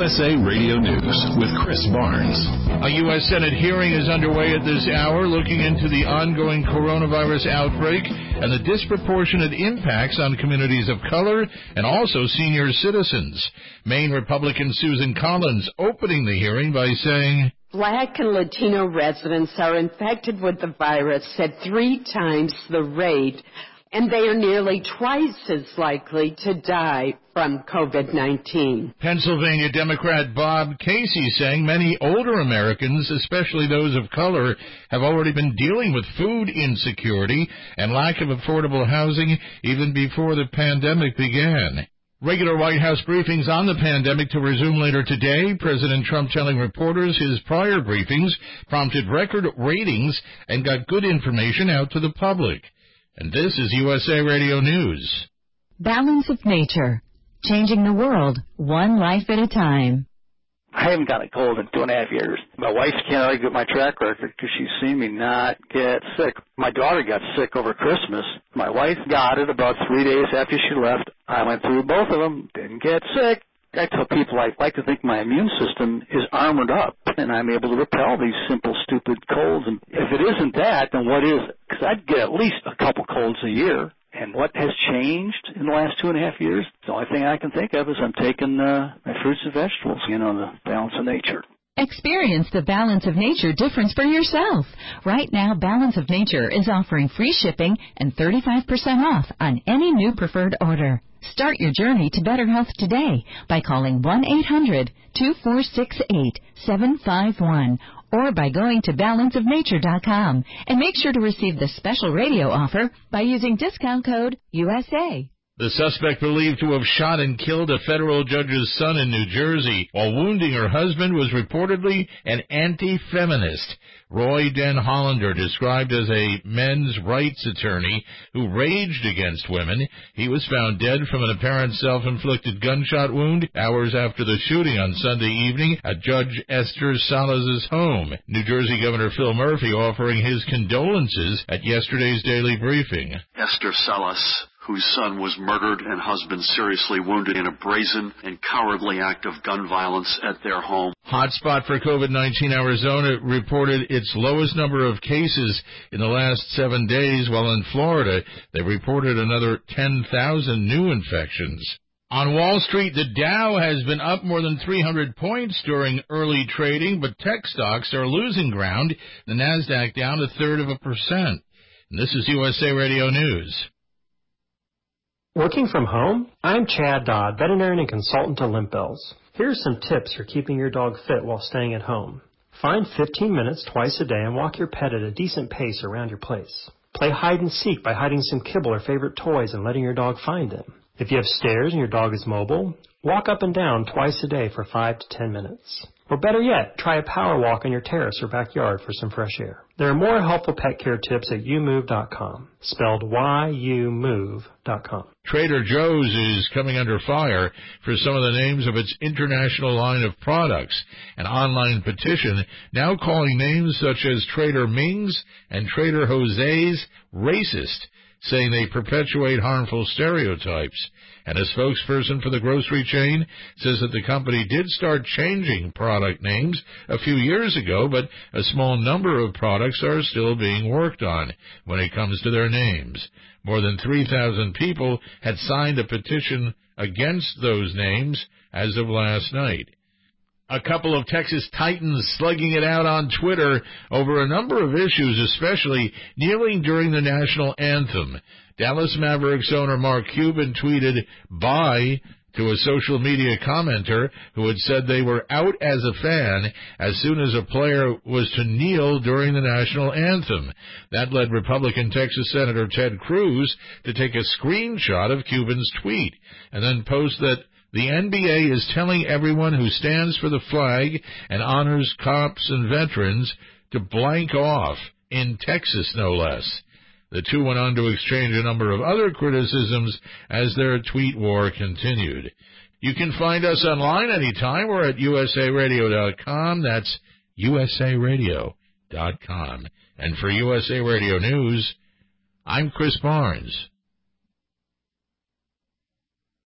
USA Radio News with Chris Barnes. A U.S. Senate hearing is underway at this hour looking into the ongoing coronavirus outbreak and the disproportionate impacts on communities of color and also senior citizens. Maine Republican Susan Collins opening the hearing by saying, Black and Latino residents are infected with the virus at 3 times the rate, and they are nearly twice as likely to die from COVID-19. Pennsylvania Democrat Bob Casey saying many older Americans, especially those of color, have already been dealing with food insecurity and lack of affordable housing even before the pandemic began. Regular White House briefings on the pandemic to resume later today. President Trump telling reporters his prior briefings prompted record ratings and got good information out to the public. And this is USA Radio News. Balance of Nature. Changing the world, one life at a time. I haven't got a cold in 2.5 years. My wife can't argue with my track record because she's seen me not get sick. My daughter got sick over Christmas. My wife got it about 3 days after she left. I went through both of them, didn't get sick. I tell people I like to think my immune system is armored up and I'm able to repel these simple, stupid colds. And if it isn't that, then what is it? Because I'd get at least a couple colds a year. And what has changed in the last 2.5 years? The only thing I can think of is I'm taking my fruits and vegetables, the balance of nature. Experience the Balance of Nature difference for yourself. Right now, Balance of Nature is offering free shipping and 35% off on any new preferred order. Start your journey to better health today by calling 1-800-2468-751 or by going to balanceofnature.com and make sure to receive the special radio offer by using discount code USA. The suspect believed to have shot and killed a federal judge's son in New Jersey while wounding her husband was reportedly an anti-feminist. Roy Den Hollander, described as a men's rights attorney who raged against women. He was found dead from an apparent self-inflicted gunshot wound hours after the shooting on Sunday evening at Judge Esther Salas' home. New Jersey Governor Phil Murphy offering his condolences at yesterday's daily briefing. Esther Salas, whose son was murdered and husband seriously wounded in a brazen and cowardly act of gun violence at their home. Hotspot for COVID-19, Arizona reported its lowest number of cases in the last 7 days, while in Florida they reported another 10,000 new infections. On Wall Street, the Dow has been up more than 300 points during early trading, but tech stocks are losing ground. The Nasdaq down 0.33%. And this is USA Radio News. Working from home? I'm Chad Dodd, veterinarian and consultant to Limp Bells. Here are some tips for keeping your dog fit while staying at home. Find 15 minutes twice a day and walk your pet at a decent pace around your place. Play hide and seek by hiding some kibble or favorite toys and letting your dog find them. If you have stairs and your dog is mobile, walk up and down twice a day for 5 to 10 minutes. Or better yet, try a power walk on your terrace or backyard for some fresh air. There are more helpful pet care tips at youmove.com, spelled YOUMOVE.com. Trader Joe's is coming under fire for some of the names of its international line of products. An online petition now calling names such as Trader Ming's and Trader Jose's racist, saying they perpetuate harmful stereotypes. And a spokesperson for the grocery chain says that the company did start changing product names a few years ago, but a small number of products are still being worked on when it comes to their names. More than 3,000 people had signed a petition against those names as of last night. A couple of Texas Titans slugging it out on Twitter over a number of issues, especially kneeling during the national anthem. Dallas Mavericks owner Mark Cuban tweeted, "Bye," to a social media commenter who had said they were out as a fan as soon as a player was to kneel during the national anthem. That led Republican Texas Senator Ted Cruz to take a screenshot of Cuban's tweet and then post that the NBA is telling everyone who stands for the flag and honors cops and veterans to blank off, in Texas no less. The two went on to exchange a number of other criticisms as their tweet war continued. You can find us online anytime. We're at usaradio.com. That's usaradio.com. And for USA Radio News, I'm Chris Barnes.